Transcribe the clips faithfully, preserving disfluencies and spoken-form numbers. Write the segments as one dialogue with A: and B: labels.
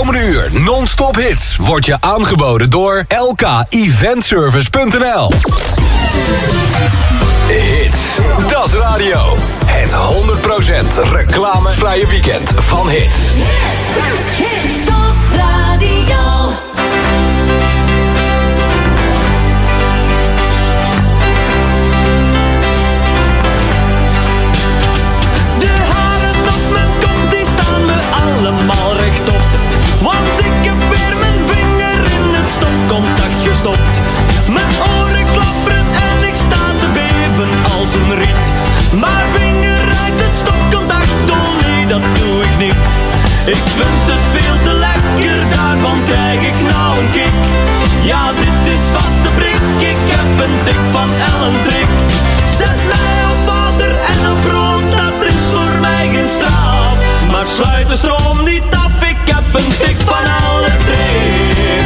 A: komende uur non-stop hits wordt je aangeboden door L K Eventservice punt n l. Hits, dat is radio. Het honderd procent reclamevrije weekend van hits.
B: Hits als radio.
C: De haren op mijn kop die staan me allemaal rechtop. Want ik heb weer mijn vinger in het stopcontact gestopt. Mijn oren klapperen en ik sta te beven als een riet. Maar vinger uit het stopcontact, oh nee, dat doe ik niet. Ik vind het veel te lekker, daarvan krijg ik nou een kick. Ja, dit is vast de prik, ik heb een tik van Ellen Trick. Zet mij op water en op brood, dat is voor mij geen straf. Maar sluit de stroom niet af, ik heb een tik van Ellen Trick.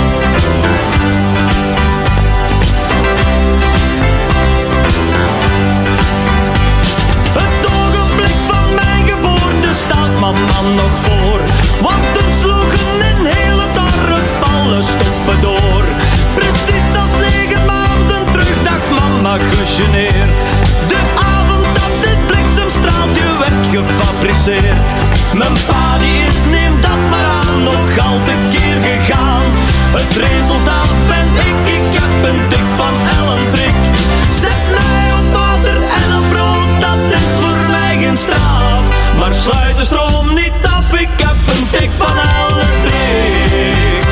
C: Het ogenblik van mijn geboorte staat mama nog voor. Want toen sloegen in hele dorp alle stoppen door. Precies als negen maanden terug dacht mama gegeneerd. De avond dat dit bliksemstraaltje werd gefabriceerd. Mijn pa die is, neem dat maar aan, nog al te keer gegaan. Het resultaat ben ik, ik heb een tik van Ellen Trick. Zet mij op water en op brood, dat is voor mij geen straf. Maar sluit de stroom niet af, ik heb een tik van Ellen Trick.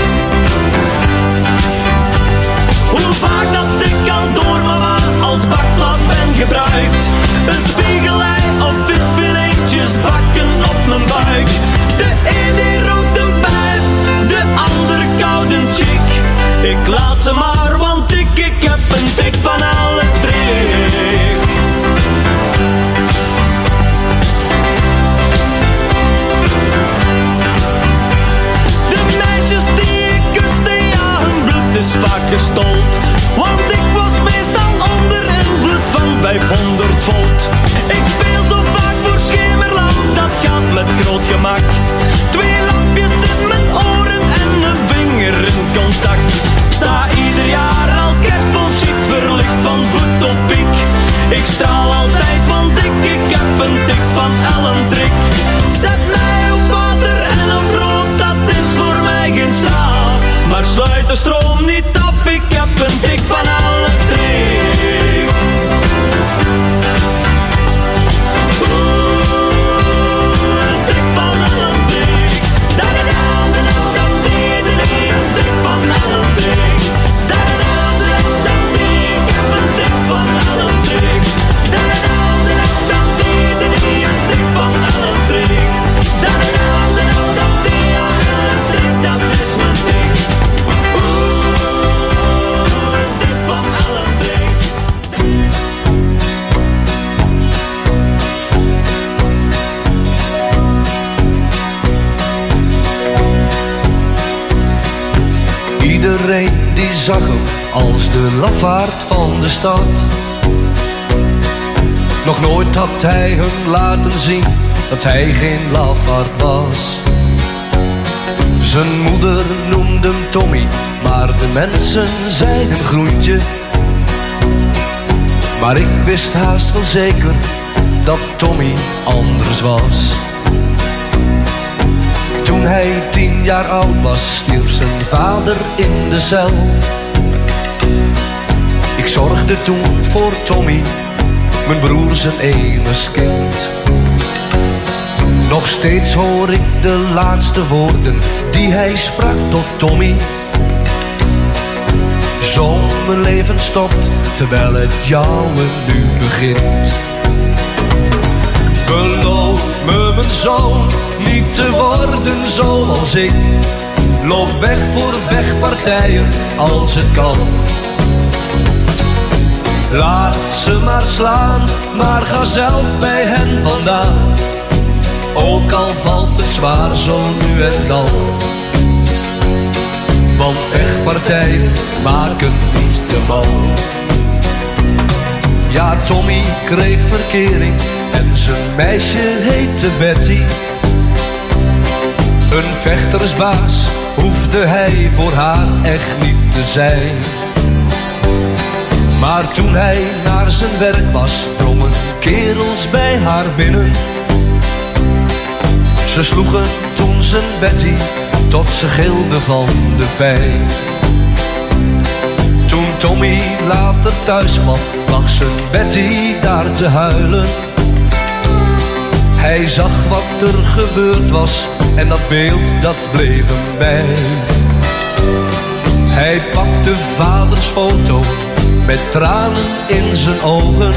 C: Hoe vaak dat ik al door mama als bakmaat ben gebruikt. Een spiegelei of visfiletjes bakken op mijn buik. De een die rookt een pijp, de ander koud een chick. Ik laat ze maar, want ik, ik heb een tik van Ellen Trick. De meisjes die ik kuste, ja, hun bloed is vaak gestold. Want ik was meestal onder invloed van vijfhonderd volt. Ik speel zo vaak voor schemerlamp, dat gaat met groot gemak. Twee lampjes in mijn oren en een vinger in contact. Sta ieder jaar als kerstboom chic, verlicht van voet tot piek. Ik straal altijd, want ik, ik heb een tik van Ellen Trick. Zet mij op water en op brood, dat is voor mij geen straf. Maar sluit de stroom niet af, ik heb een tik van Ellen Trick. Oeh, een tik van Ellen Trick. Da da da da da da da da, een tik van Ellen Trick. Da da da da da da, ik heb een tik van Ellen Trick. Da da da da da da da, een tik van Ellen Trick. Da da da da da da da, Ellen Trick, dat is mijn tik. Oeh, een tik van Ellen Trick.
D: Iedereen die zag hem als de lafaard van de stad. Nog nooit had hij hem laten zien dat hij geen lafaard was. Zijn moeder noemde hem Tommy, maar de mensen zeiden groentje. Maar ik wist haast wel zeker dat Tommy anders was. Toen hij tien jaar oud was, stierf zijn vader in de cel. Ik zorgde toen voor Tommy, mijn broer zijn enige kind. Nog steeds hoor ik de laatste woorden die hij sprak tot Tommy. Zo mijn leven stopt, terwijl het jouwe nu begint. Beloof me, mijn zoon, niet te worden zoals ik. Loop weg voor vechtpartijen als het kan. Laat ze maar slaan, maar ga zelf bij hen vandaan. Ook al valt het zwaar zo nu en dan. Want vechtpartijen maken niet de man. Ja, Tommy kreeg verkering en zijn meisje heette Betty. Een vechtersbaas hoefde hij voor haar echt niet te zijn. Maar toen hij naar zijn werk was, drongen kerels bij haar binnen. Ze sloegen toen zijn Betty tot ze gilde van de pijn. Toen Tommy later thuis kwam, lag zijn Betty daar te huilen. Hij zag wat er gebeurd was en dat beeld dat bleef hem bij. Hij pakte vaders foto met tranen in zijn ogen.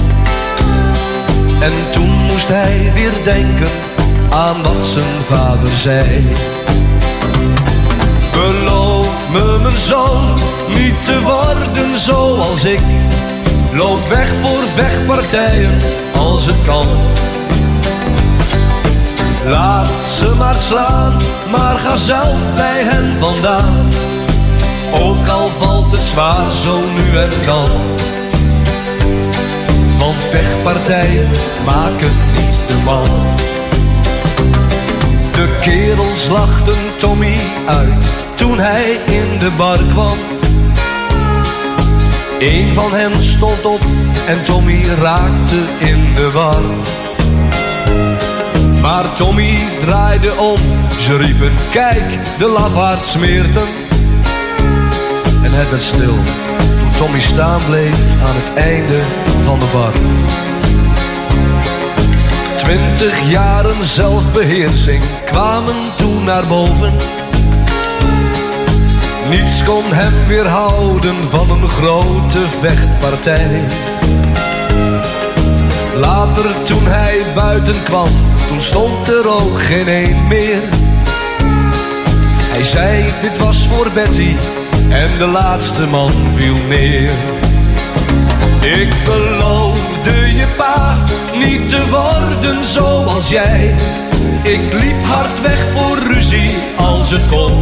D: En toen moest hij weer denken aan wat zijn vader zei. Beloof me mijn zoon niet te worden zoals ik. Loop weg voor vechtpartijen als het kan. Laat ze maar slaan, maar ga zelf bij hen vandaan. Ook al valt het zwaar zo nu en dan. Want vechtpartijen maken niet de man. De kerels lachten Tommy uit toen hij in de bar kwam. Eén van hen stond op en Tommy raakte in de war. Maar Tommy draaide om, ze riepen kijk, de lafaard smeert hem. En het werd stil toen Tommy staan bleef aan het einde van de bar. Twintig jaren zelfbeheersing kwamen toen naar boven. Niets kon hem weerhouden van een grote vechtpartij. Later toen hij buiten kwam, toen stond er ook geen een meer. Hij zei dit was voor Betty en de laatste man viel neer. Ik beloofde je pa niet te worden zoals jij. Ik liep hard weg voor ruzie als het kon.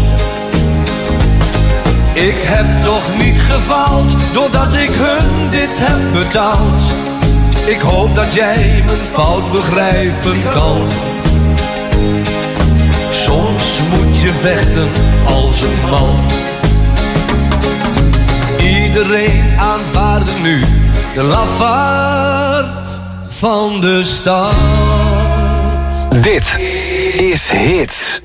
D: Ik heb toch niet gefaald doordat ik hun dit heb betaald. Ik hoop dat jij mijn fout begrijpen kan. Soms moet je vechten als een man. Iedereen aanvaarde nu de lafaard van de stad.
A: Dit is Hits.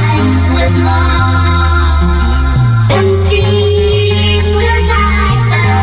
E: Peace will guide them.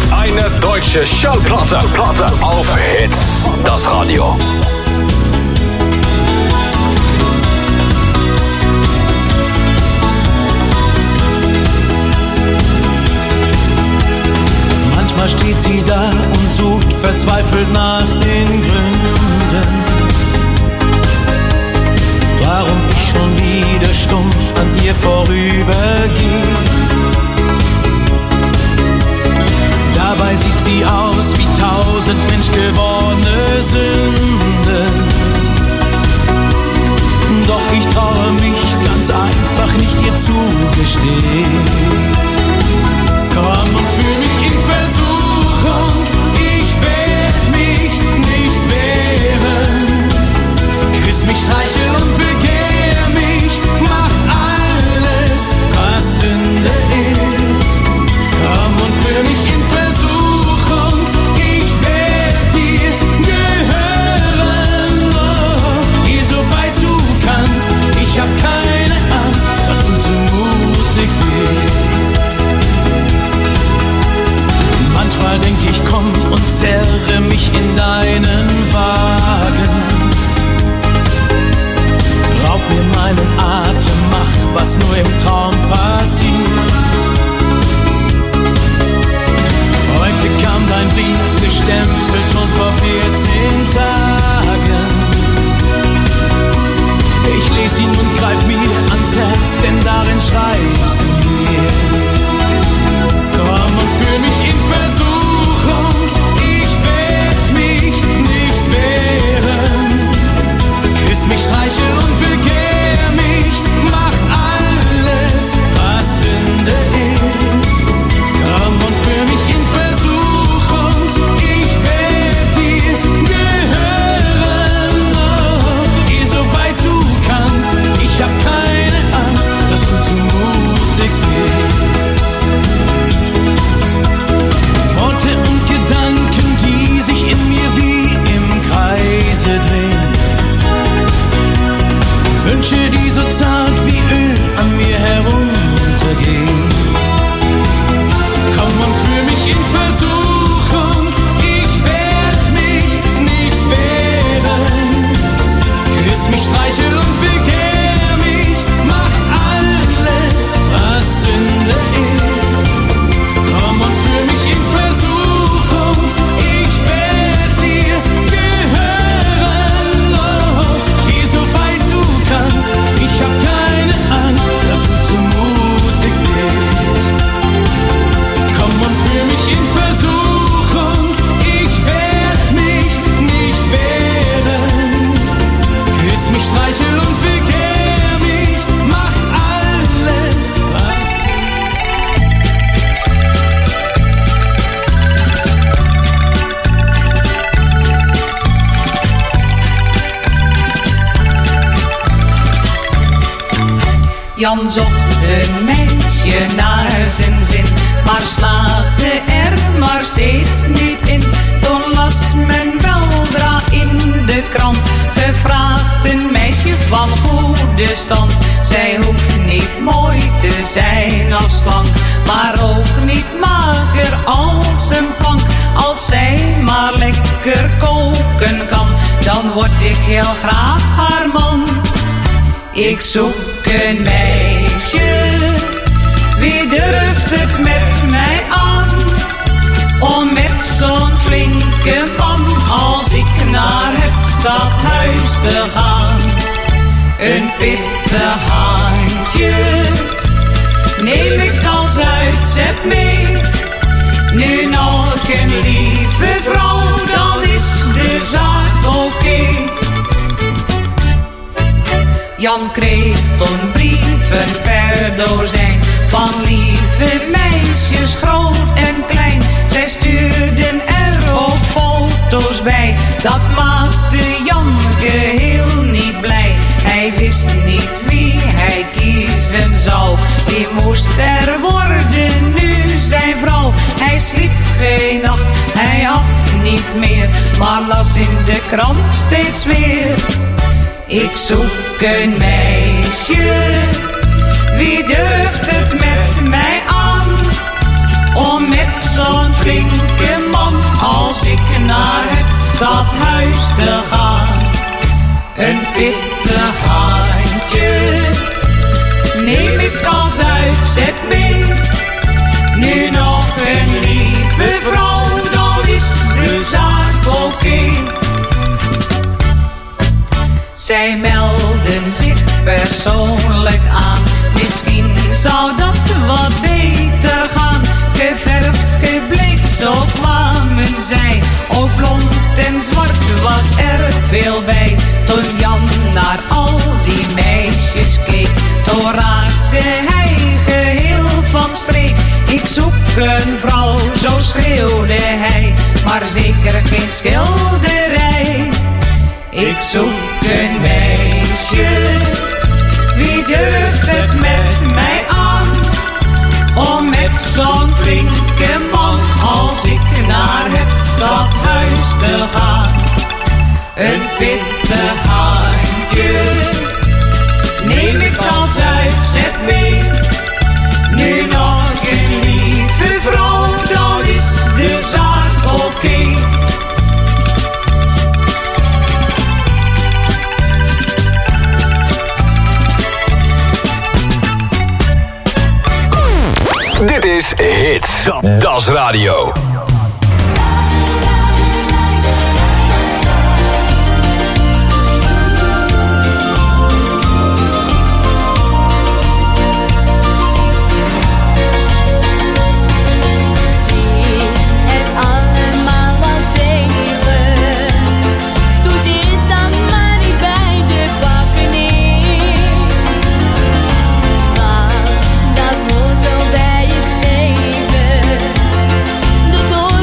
A: Eine deutsche Schallplatte auf Hits, das Radio.
C: Manchmal steht sie da und sucht verzweifelt nach den Gründen, warum ich schon wieder stumm an ihr vorübergehe. Dabei sieht sie aus wie tausend menschgewordene Sünden. Doch ich traue mich ganz einfach nicht ihr zugestehen. Komm und fühl mich in Versuchung, ich werd mich nicht wehren. Küss mich, streichel und begehr mich, mach alles, was Sünde ist. Komm und fühl mich in Versuchung, ich werd dir gehören. Oh, geh so weit du kannst, ich hab keine Angst, dass du zu mutig bist. Manchmal denk ich, komm und zerre mich in deinen Wagen. Raub mir meinen Atem, mach, was nur im Traum passiert. Heute kam dein Brief, gestempelt schon vor vierzehn Tagen. Ich lese ihn und greif mir ans Herz, denn darin schreibst du mir. Komm und fühl mich in Versuchung, ich werd mich nicht wehren. Küss mich, streichel und begehr mich, mach alles, was Sünde ist. Komm und fühl mich in Versuchung, ich werd dir gehören. Oh, geh so weit du kannst, ich hab keine Angst, dass du zu mutig bist. Worte und Gedanken, die sich in mir wie im Kreise drehen. Wünsche, die so zart wie Öl an mir heruntergehen. Komm und fühl mich in Versuchung, ich werd mich nicht wehren. Küss mich, streichel und begehr mich, mach alles, was Sünde ist. Komm und fühl mich in Versuchung, ich werd dir gehören. Oh, geh so weit du kannst, ich hab keine Angst, dass du zu mutig bist. Komm und fühl mich in Versuchung, ich werd mich nicht wehren. Küss mich, streichel und begehr mich, mach alles, was
B: Jan zocht een meisje naar zijn zin, maar slaagde er maar steeds niet in. Toen las men weldra in de krant, gevraagd een meisje van goede stand. Zij hoeft niet mooi te zijn als slank, maar ook niet mager als een plank. Als zij maar lekker koken kan, dan word ik heel graag haar man. Ik zoek een meisje, wie durft het met mij aan? Om met zo'n flinke man als ik naar het stadhuis te gaan. Een pittig handje neem ik als uitzet mee. Nu nog een lieve vrouw, dan is de zaak oké. Okay. Jan kreeg toen brieven per dozijn van lieve meisjes, groot en klein. Zij stuurden er ook foto's bij, dat maakte Jan geheel niet blij. Hij wist niet wie hij kiezen zou, die moest er worden nu zijn vrouw. Hij sliep geen nacht, hij had niet meer, maar las in de krant steeds weer. Ik zoek een meisje, wie durft het met mij aan? Om met zo'n flinke man als ik naar het stadhuis te gaan. Een pittig handje neem ik als uitzet mee. Nu nog een lieve vrouw, dan is de zaak oké. Okay. Zij melden zich persoonlijk aan. Misschien zou dat wat beter gaan. Geverfd, gebleekt, zo kwamen zij. Ook blond en zwart was er veel bij. Toen Jan naar al die meisjes keek, toen raakte hij geheel van streek. Ik zoek een vrouw, zo schreeuwde hij, maar zeker geen schilderij. Ik zoek een meisje, wie durft het met mij aan? Om met zo'n flinke man als ik naar het stadhuis te gaan. Een pittig handje neem ik als uitzet mee. Nu nog een lieve vrouw, dan is de zaak oké. Okay.
A: Dit is Hits. Das Radio.
E: Dat hoort wel bij het leven. De zon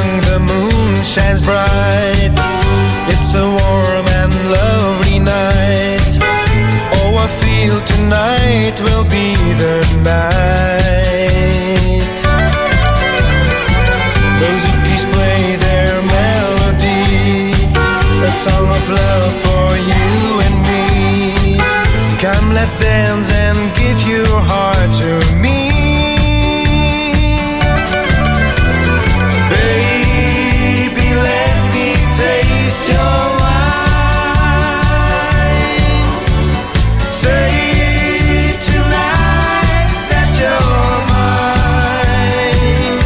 E: morning the moon shines bright. It's a warm and lovely night. Oh, I feel tonight will be the night. Bouzouki's play their melody, a song of love for you and me. Come, let's dance and give your heart to me. Baby, let me taste your wine. Say tonight that you're mine.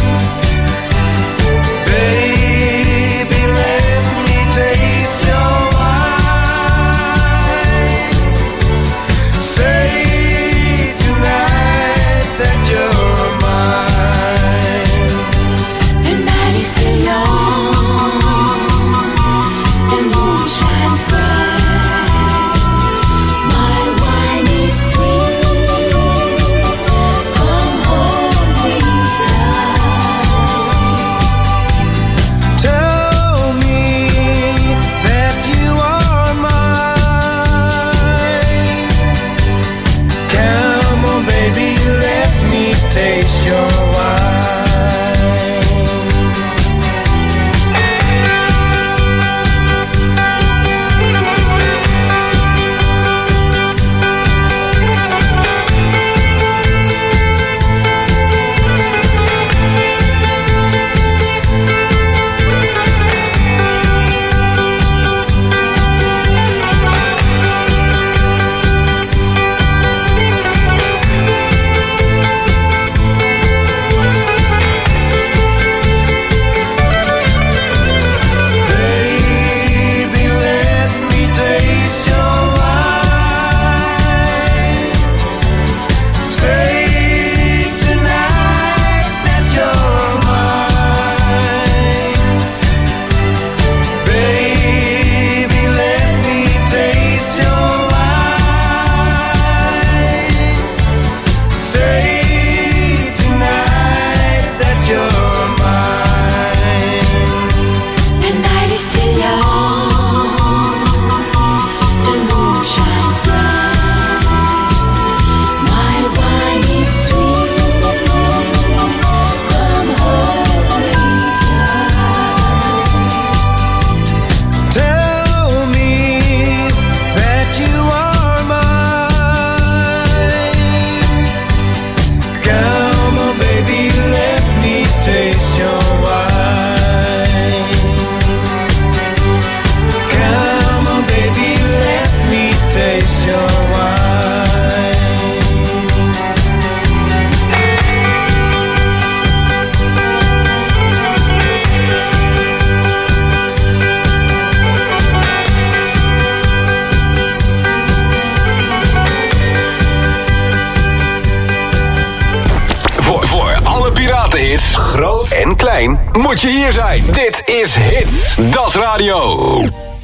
E: Baby, let me taste your wine. Say tonight that you're mine.
F: The night is still young, the moon shines bright. My wine is sweet, come home, please.
E: Tell me that you are mine. Come on, baby, let me taste your wine. Baby, let me taste your wine. Say tonight that you're mine. Baby, let me taste your wine. Say tonight that you're mine.
F: The night is still young, the moon shines bright. My wine is sweet, come home, please.
E: Tell me that you are mine. Come on, baby, let me taste your wine. Come on, baby, let me taste your wine.
A: Voor, voor alle piratenhits, groot en klein, moet je hier zijn. Dit is Hits, Das Radio.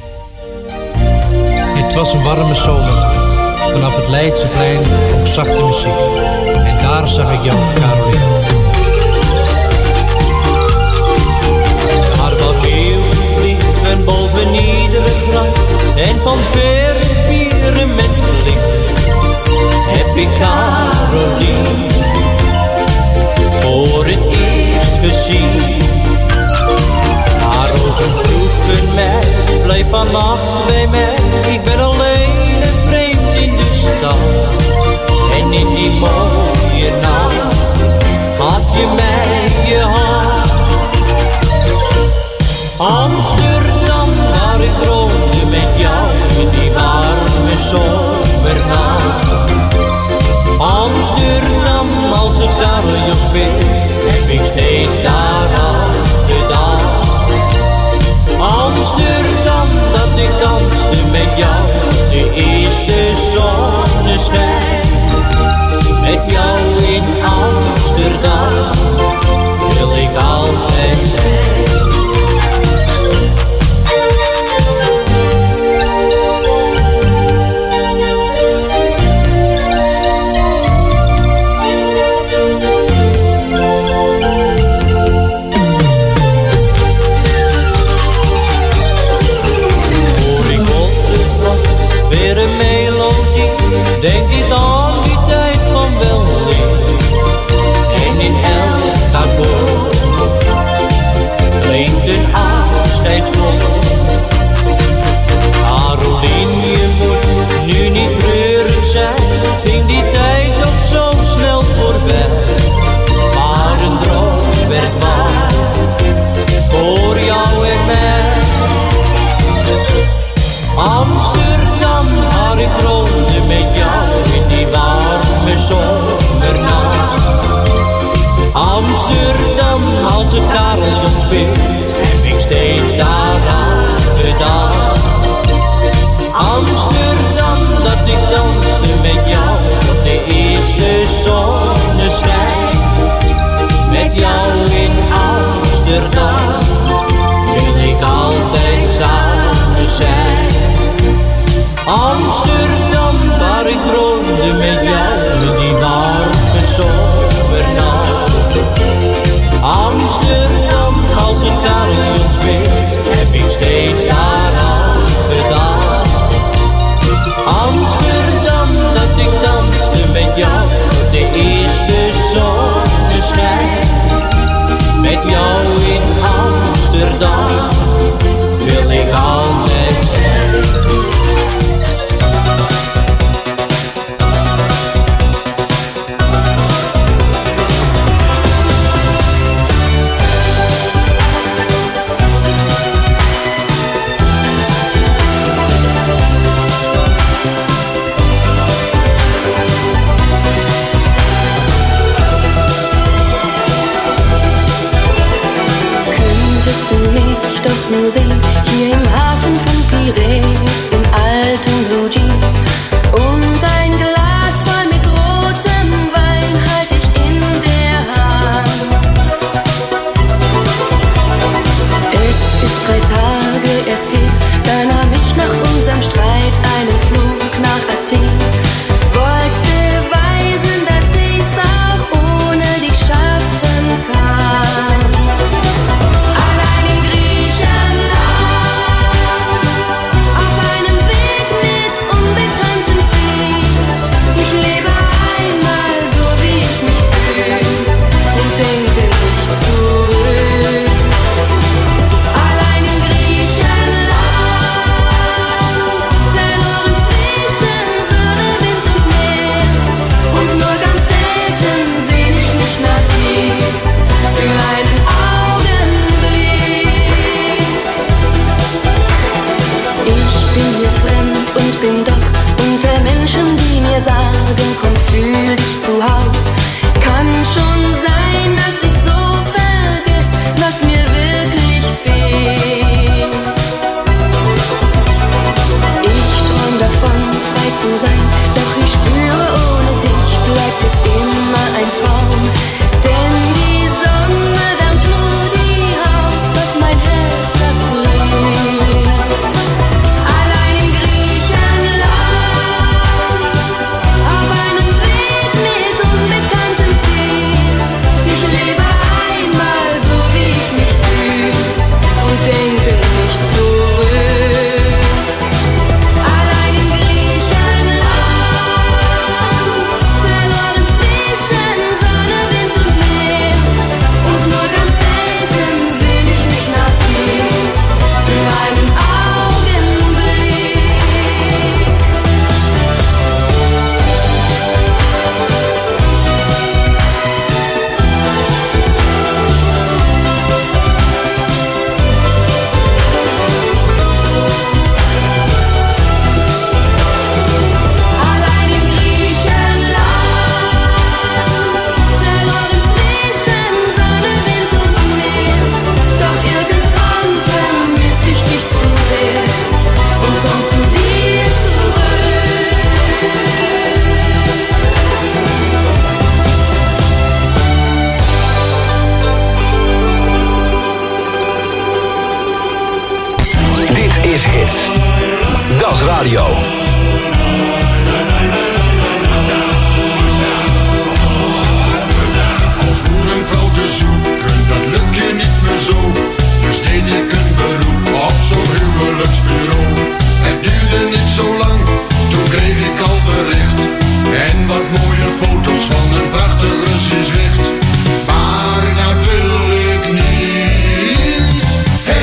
G: Het was een warme zomernacht. Vanaf het Leidseplein klonk zachte muziek. En daar zag ik jou, Caroline.
C: Maar wat heel vliegen boven iedere gracht en van verre pieren met gelink heb ik Caroline voor het eerst gezien. Haar ogen vroegen mij, blijf vannacht bij mij. Ik ben alleen en vreemd in de stad. En in die mooie nacht had je mij je hand. Amsterdam, waar ik droomde met jou in die warme zomernacht. Amsterdam, als het carillon speelt, heb ik steeds daar aan gedacht. Amsterdam, dat ik danste met jou, de eerste zonneschijn. Met jou in Amsterdam wil ik altijd zijn. een afscheidsklok. Caroline, je moet nu niet treurig zijn, ging die tijd ook zo snel voorbij. Maar een droom werd waar, voor jou en mij. Amsterdam, waar ik droomde met jou in die warme zomernacht. Amsterdam, als het carillon speelt, heb ik steeds daaraan gedacht. Amsterdam, dat ik danste met jou op de eerste zonneschijn. Met jou in Amsterdam wil ik altijd samen zijn. Amsterdam, waar ik droomde met jou in die warme zomernacht. Amsterdam, als het carillon speelt, heb ik steeds daaraan gedacht. Amsterdam, dat ik danste met jou op de eerste zonneschijn. Met jou in Amsterdam wil ik altijd zijn.
F: Nur sehen, hier im Hafen von Piräus, in alten Blue Jeans. Und ein Glas voll mit rotem Wein halt ich in der Hand. Es ist drei Tage erst her, da nahm ich nach unserem Streit einen Flug nach Athen. Wollt beweisen, dass ich's auch ohne dich schaffen kann. Bin doch unter Menschen, die mir sagen, komm, fühl dich zu Haus. Kann schon sein, dass ich so vergess, was mir wirklich fehlt. Ich träum davon, frei zu sein, doch ich spüre, ohne dich bleibt es immer ein Traum. Denn die Sonne wärmt nur die Haut, doch mein Herz, das friert. Allein in auf einem Weg mit unbekanntem Ziel. Ich lebe einmal so, wie ich mich fühl und denke nicht zurück. Allein in Griechenland, verloren zwischen Sonne, Wind und Meer. Und nur ganz selten sehn ich mich nach dir für einen Augenblick. Allein in Griechenland, verloren zwischen Sonne, Wind und Meer. Doch irgendwann vermiss ich dich zu sehr und komm zu dir zurück.
A: Dit is Hits. Das Radio.
H: Als moeder en vrouw te zoeken, dat lukt je niet meer zo. Dus deed ik een beroep op zo'n huwelijksbureau. Het duurde niet zo lang, toen kreeg ik al bericht. En wat mooie foto's van een prachtig Russisch wicht. Maar dat wil ik niet.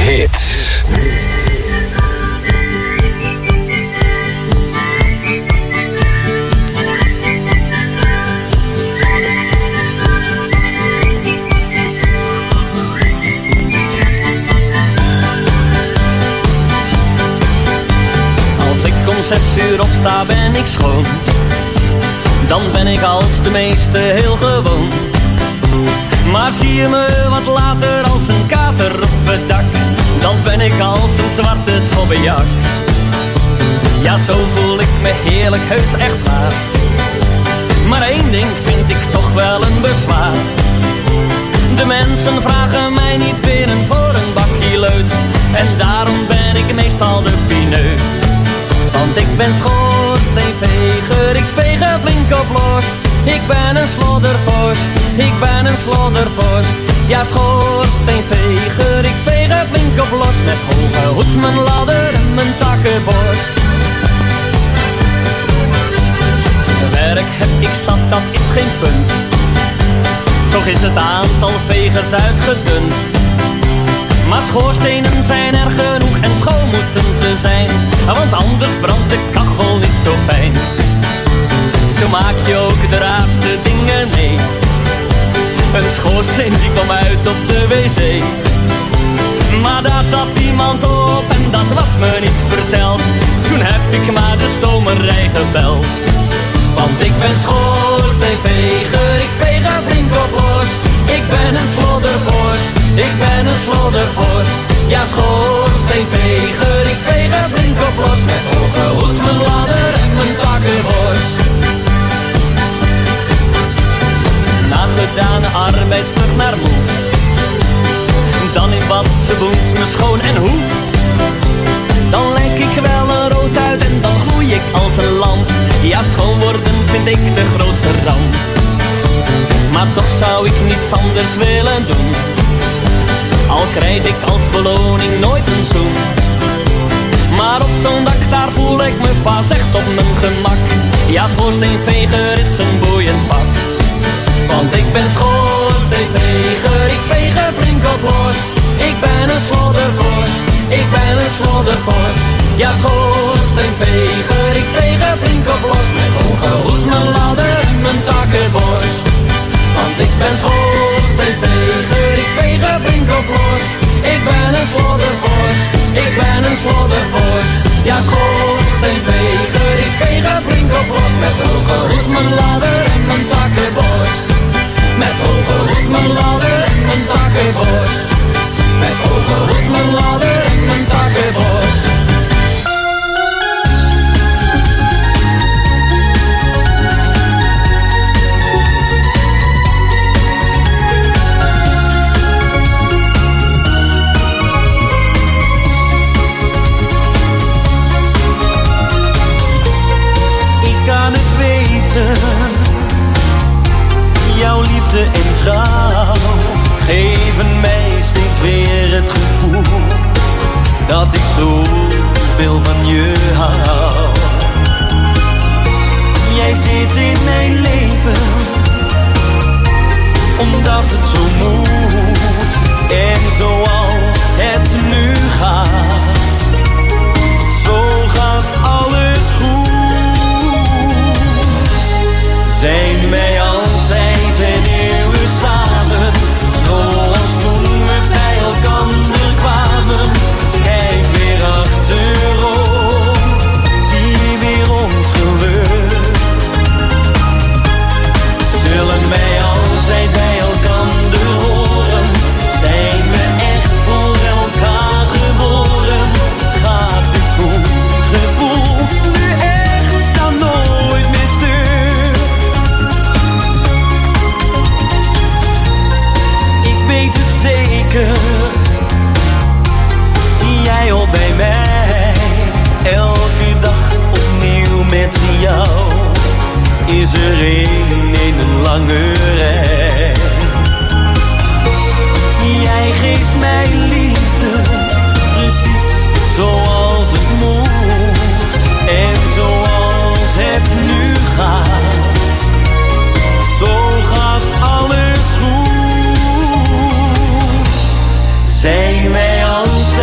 A: hits.
C: Als ik om zes uur opsta ben ik schoon. Dan ben ik als de meeste heel gewoon. Maar zie je me wat later als een kater op het dak, dan ben ik als een zwarte schobbejak. Ja, zo voel ik me heerlijk, heus echt waar. Maar één ding vind ik toch wel een bezwaar. De mensen vragen mij niet binnen voor een bakje leut. En daarom ben ik meestal de pineut. Want ik ben schoorsteenveger, ik veeg er flink op los. Ik ben een sloddervos, ik ben een sloddervos. Ja, schoorsteenveger, ik veeg er flink op los. Met hoge hoed, mijn ladder en mijn takkenbos. Werk heb ik zat, dat is geen punt. Toch is het aantal vegers uitgedund. Maar schoorstenen zijn er genoeg en schoon moeten ze zijn. Want anders brandt de kachel niet zo fijn. Zo maak je ook de raarste dingen mee. Een schoorsteen die kwam uit op de wc. Maar daar zat iemand op en dat was me niet verteld. Toen heb ik maar de stomerij gebeld. Want ik ben schoorsteenveger, ik veeg er flink op los. Ik ben een sloddervos, ik ben een sloddervos. Ja, schoorsteenveger, ik veeg er flink op los. Met hoge hoed, mijn ladder en mijn takkenbos. Na gedane arbeid vlug naar moe. Dan in bad, ze boent me schoon en hoe. Dan lijk ik wel een rood uit en dan gloei ik als een lamp. Ja, schoon worden vind ik de grootste ramp. Maar toch zou ik niets anders willen doen. Al krijg ik als beloning nooit een zoen. Maar op zo'n dak daar voel ik me pas echt op mijn gemak. Ja, schoorsteenveger is een boeiend vak. Want ik ben schoorsteenveger, ik veeg er flink op los. Ik ben een sloddervos, ik ben een sloddervos. Ja, schoorsteenveger, ik veeg er flink op los. Met hoge hoed, mijn ladder en mijn takkenbos. Want ik ben schoorsteenveger, ik veeg er flink op los. Ik ben een sloddervos, ik ben een sloddervos. Ja, schoorsteenveger, ik veeg er flink op los. Met hoge hoed, mijn ladder en mijn takkenbos. Met hoge hoed, mijn ladder en mijn takkenbos. Met hoge hoed, mijn ladder en mijn takkenbos. Kan het weten, jouw liefde en trouw geven mij steeds weer het gevoel dat ik zoveel van je hou. Jij zit in mijn leven, omdat het zo moet en zoals het nu gaat, zo gaat alles goed. Zijn wij altijd en eeuwig samen, zoals toen we bij elkander kwamen. Kijk weer achterom, zie weer ons geluk. Zullen wij altijd bij elkander horen, zijn we echt voor elkaar geboren. Gaat dit goed gevoel nu echt dan nooit meer stuk? Weet het zeker, jij hoort bij mij. Elke dag opnieuw met jou is er één in een lange rij. Jij geeft mij liefde, precies zoals het moet en zoals het nu gaat. Zo gaat alles goed. Zijn wij altijd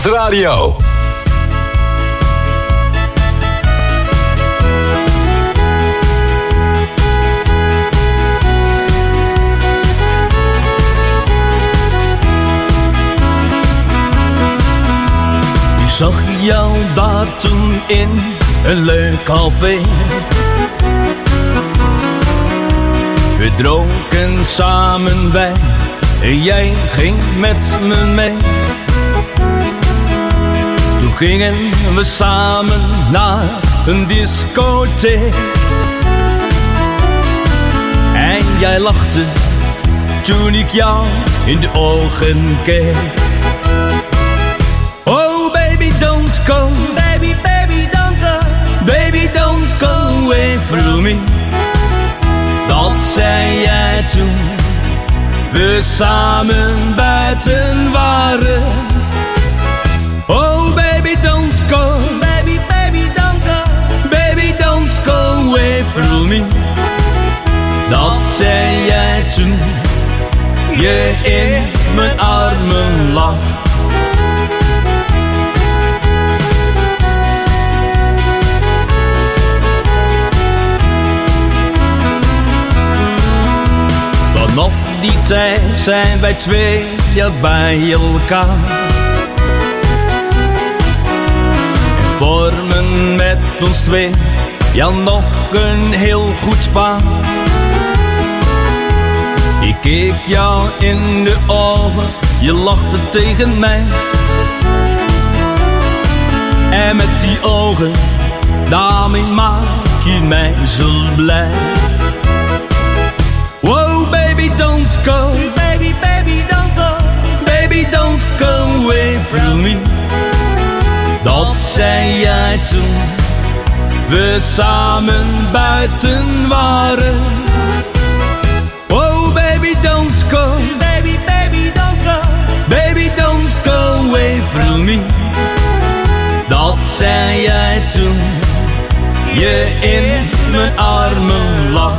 A: Das Radio.
C: Ik zag jou daar toen in een leuk café. We dronken samen wijn en jij ging met me mee. Toen gingen we samen naar een discotheek. En jij lachte toen ik jou in de ogen keek. Oh baby don't go, baby baby don't go, baby don't go away from me. Dat zei jij toen we samen buiten waren. Oh baby don't go, baby baby don't go, baby don't go away from me. Dat zei jij toen je in mijn armen lag. Vanaf die tijd zijn wij twee jaar bij elkaar. En vormen met ons twee ja nog een heel goed paar. Ik keek jou in de ogen, je lachte tegen mij. En met die ogen, daarmee maak je mij zo blij. Whoa baby don't go, baby baby don't go, baby don't go away from me. Dat zei jij toen we samen buiten waren. Oh baby don't go, baby baby don't go, baby don't go away from me. Dat zei jij toen je in mijn armen lag.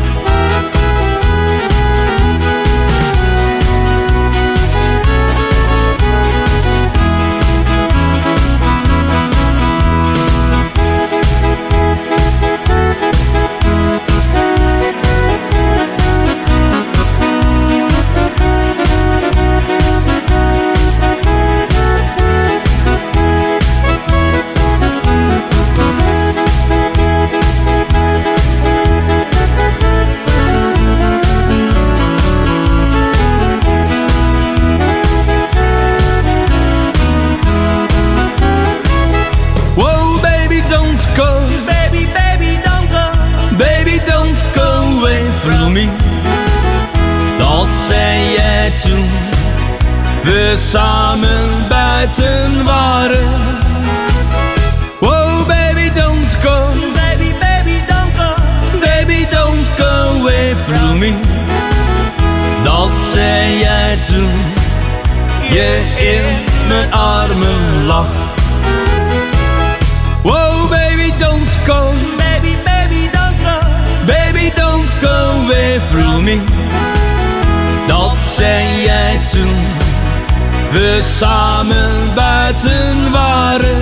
C: Zei jij toen we samen buiten waren. Oh baby don't go, baby baby don't go, baby don't go away from me. Dat zei jij toen je in mijn armen lag. Oh baby don't go, baby baby don't go, baby don't go away from me. Dat zei jij toen we samen buiten waren.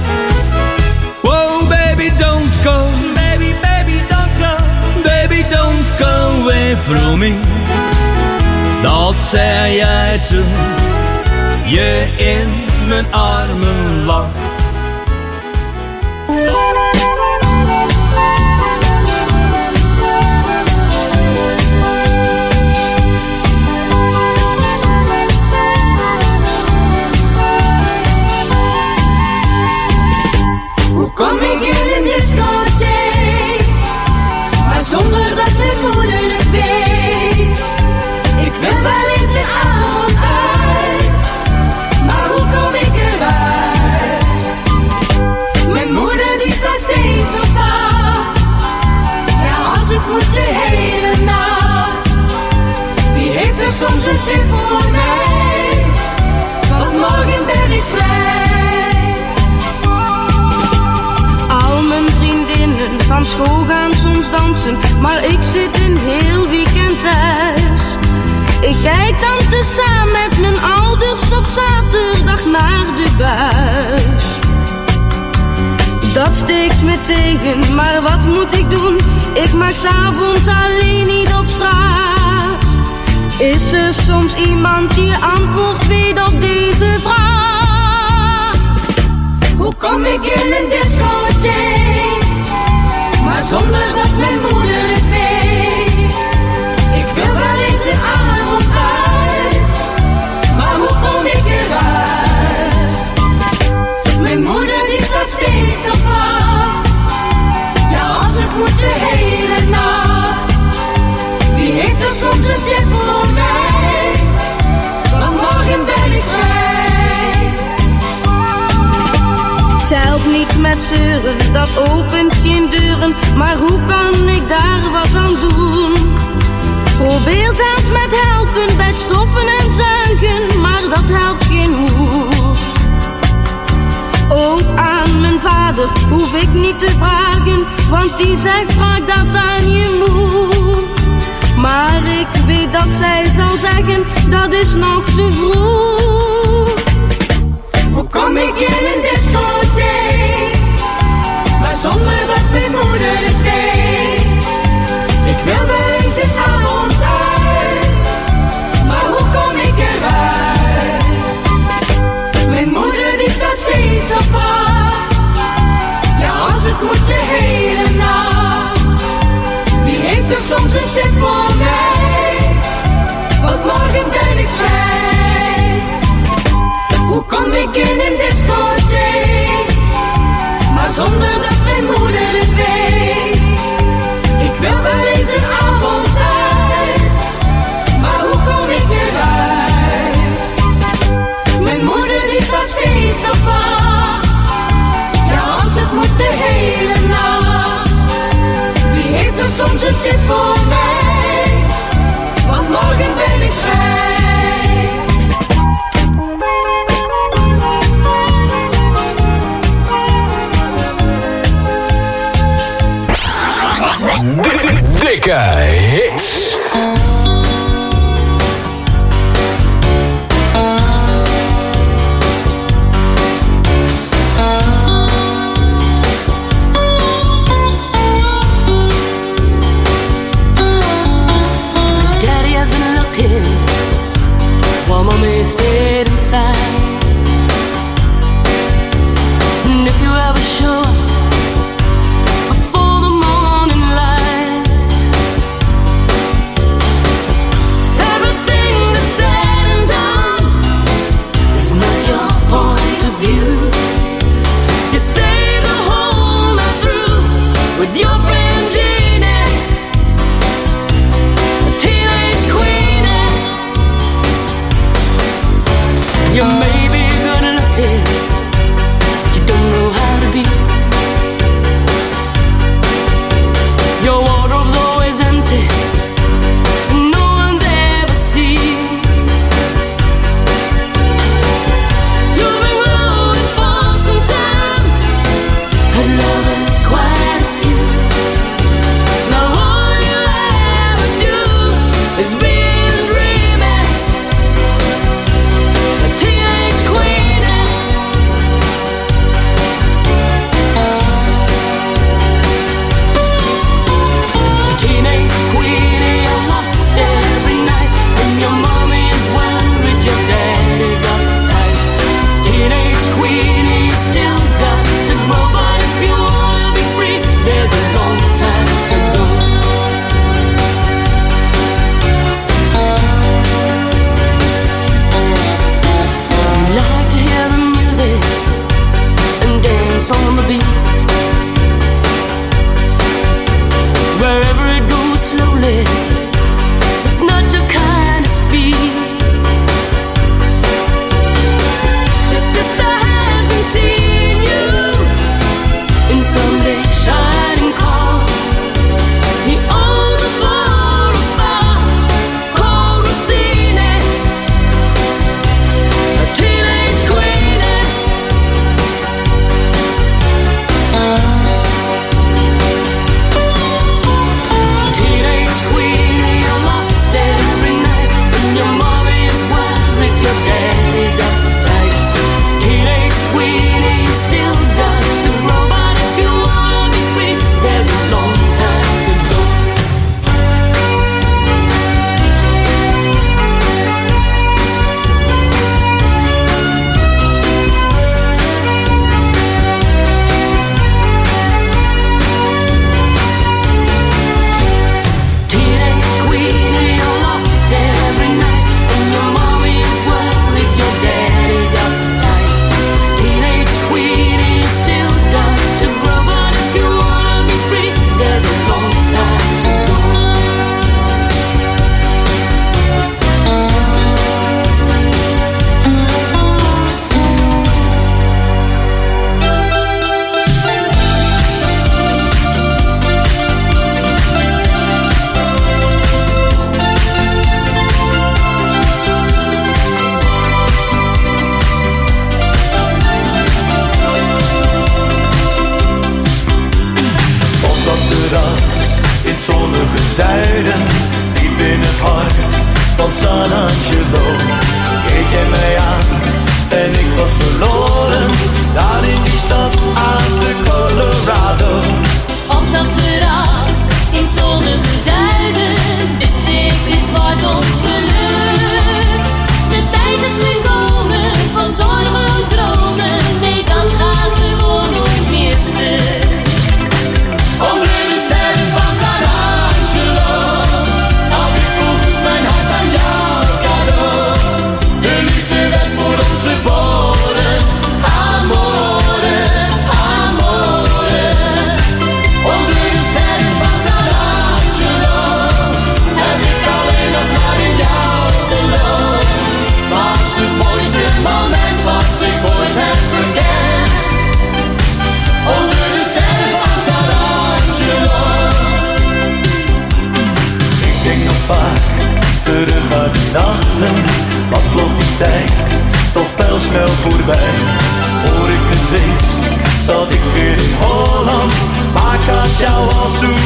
C: Oh baby don't go, baby baby don't go, baby don't go away from me. Dat zei jij toen je in mijn armen lag.
F: Kom ik in een discotheek, maar zonder dat mijn moeder het weet. Ik wil wel eens een avond uit, maar hoe kom ik eruit? Mijn moeder die staat steeds op wacht, ja als het moet de hele nacht. Wie heeft er soms een tip voor mij, want morgen ben ik vrij. Van school gaan soms dansen, maar ik zit een heel weekend thuis. Ik kijk dan tezamen met mijn ouders op zaterdag naar de buis. Dat steekt me tegen, maar wat moet ik doen? Ik mag 's avonds alleen niet op straat. Is er soms iemand die antwoord weet op deze vraag? Hoe kom ik in een discotheek, maar zonder dat mijn moeder het weet? Ik wil wel eens een avond uit, maar hoe kom ik eruit? Mijn moeder die staat steeds op wacht, ja als het moet de hele nacht. Wie heeft er soms een tip voor mij, want morgen ben ik vrij. Het helpt niet met zeuren, dat opent geen deuren, maar hoe kan ik daar wat aan doen? Probeer zelfs met helpen bij stoffen en zuigen, maar dat helpt geen moe. Ook aan mijn vader hoef ik niet te vragen, want die zegt vraag dat aan je moe. Maar ik weet dat zij zal zeggen, dat is nog te vroeg. Hoe kom ik in een discotheek, maar zonder dat mijn moeder het weet? Ik wil wel eens een avond uit, maar hoe kom ik eruit? Mijn moeder die staat steeds op wacht, ja als het moet de hele nacht. Wie heeft er soms een tip voor mij, want morgen ben ik vrij. Hoe kom ik in een discotheek, maar zonder dat mijn moeder het weet? Ik wil wel eens een avond uit, maar hoe kom ik eruit? Mijn moeder die staat steeds op wacht, ja als het moet de hele nacht. Wie heeft er soms een tip voor mij, want morgen ben ik vrij.
A: Dikke hits.
F: Daddy has been looking while mommy stayed inside. And if you ever show up before the morning light, everything that's said and done is not your point of view. You stay the whole night through with your friend Jeannie, a teenage queenie. You may be good looking, but you don't know how to be. Your wardrobe's always empty, and no one's ever seen. You've been growing for some time, and lovers quite a few. Now all you ever do is be dreaming, a teenage queenie. Teenage queenie, you're lost every night. When your mommy is worried, your daddy's uptight. Teenage queenie, you still got to grow, but if you wanna be free, there's a long time to go. You like to hear the music and dance on the beat. Wherever it goes slowly, it's not your kind of speed. Your sister has been seeing you in some big shining car. He owns a four or five called Rossini, a teenage queenie.
C: zat ik weer in Holland. Maar ik had jou al zo